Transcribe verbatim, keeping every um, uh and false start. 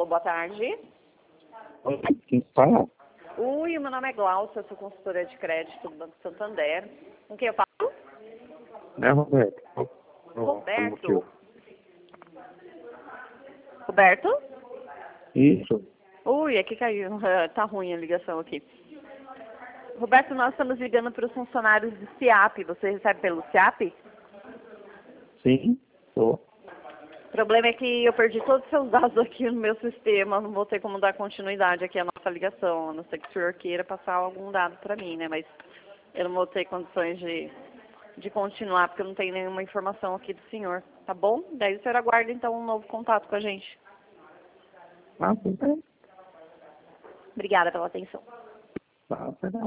Alô, boa tarde. Oi, quem fala? Oi, meu nome é Glaucia, sou consultora de crédito do Banco Santander. Com quem eu falo? É Roberto. Roberto. Roberto? Isso. Ui, aqui caiu. Tá ruim a ligação aqui. Roberto, nós estamos ligando para os funcionários do SIAP. Você recebe pelo SIAP? Sim, tô. O problema é que eu perdi todos os seus dados aqui no meu sistema. Não vou ter como dar continuidade aqui à nossa ligação. A não ser que o senhor queira passar algum dado para mim, né? Mas eu não vou ter condições de, de continuar, porque eu não tenho nenhuma informação aqui do senhor. Tá bom? Daí o senhor aguarda, então, um novo contato com a gente. Ah, tudo bem. Obrigada pela atenção. Tá, tá.